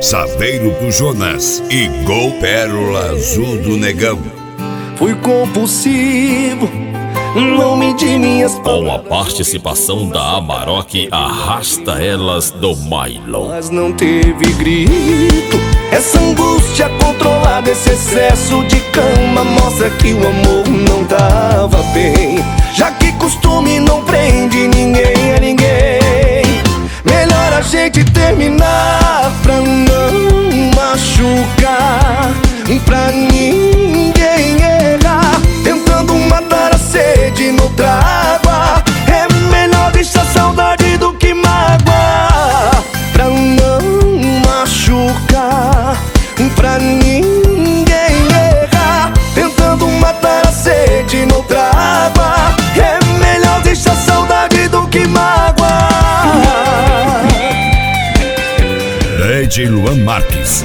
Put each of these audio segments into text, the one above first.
Saveiro do Jonas e Gol Pérola Azul do Negão. Fui compulsivo, nome de minhas com a participação da Amarok, Arrasta Elas do Mylon. Mas não teve grito. Essa angústia controlada, esse excesso de cama mostra que o amor não tava bem. Já que costume não prende ninguém a ninguém, melhor a gente terminar pra não machucar, pra ninguém errar, tentando matar a sede no água. É melhor deixar saudade do que mágoa, pra não machucar, pra ninguém errar, tentando matar a sede no água. É melhor deixar saudade do que mágoa. DJ Luan Marques.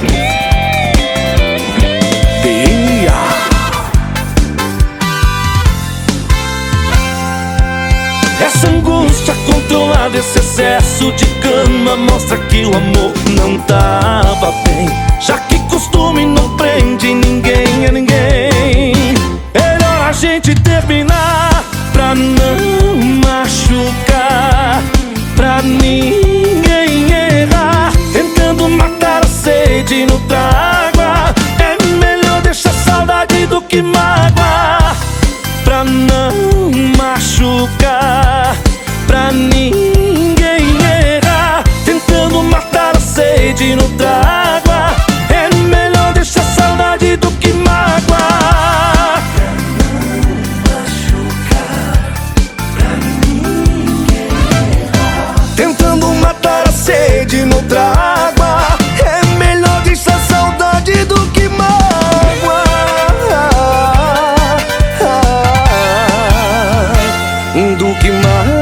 Essa angústia controlada, esse excesso de cama mostra que o amor não tava bem. Já que costume não prende ninguém a ninguém, melhor a gente terminar pra não machucar, pra ninguém errar, tentando matar a sede no água. É melhor deixar saudade do que mágoa, pra não machucar, pra ninguém errar, tentando matar a sede no água. É melhor deixar saudade do que mágoa, pra não machucar, pra ninguém errar, tentando matar a sede no água. É melhor deixar saudade do que mágoa, do que mágoa.